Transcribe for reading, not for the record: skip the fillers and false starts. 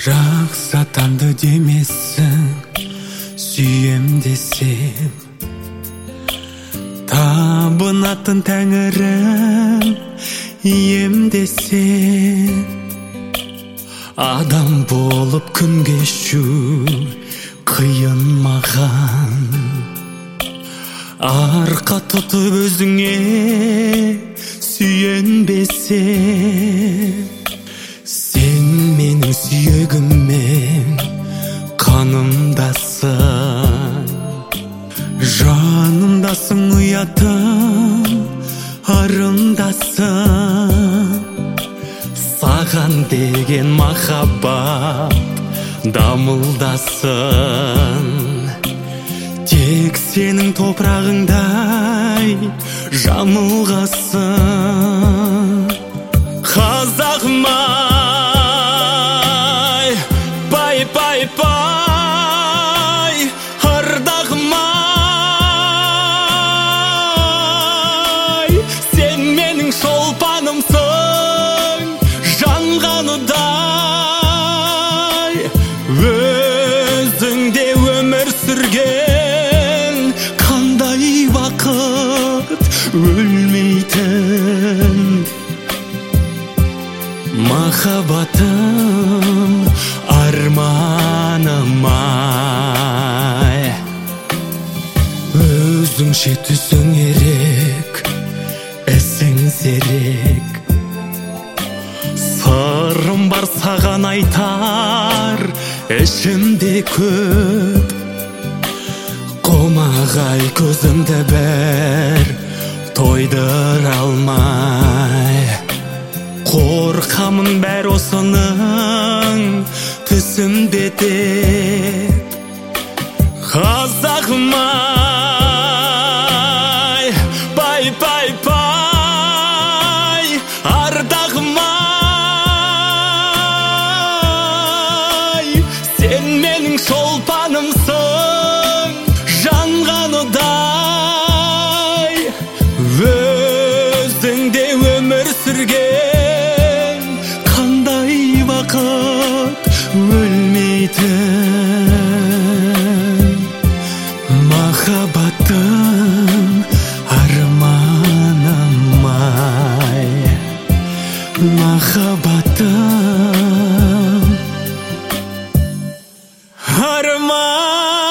Жақсатанды демесің, сүйем десем, табынатын тәңірім ием десем, адам болып күн кешу қиын маған. Арқа тұтып өзіңе сүйенбесем, сен менің сүйегіммен қанымдасың, жанымдасың, ұятым арымдасың. Саған деген махаббат дамылдасын, тек сенің топырағыңдай жамылғасын. Қазағым-ай, пай, пай, пай, ардағым-ай, сен менің шолпанымсың, жанғаныдай. Өзіңде өмір сүрген қандай бақыт, өлмейтін махаббатым, арманым-ай. Өзіңше түсің ерек, ісің зерек, сырым бар саған айтар, ішімде көп. Қомағай көзімді бір тойдыра алмай, қорқамын бәр осының түсімде деп. Қазағым-ай, пай, пай, пай, ардағым-ай, сен менің шолпанымсың, жанғаныдай. Өзіңде өмір сүрген қандай бақыт, өлмейтін махаббатым, арманым-ай, махаббатым, арманым.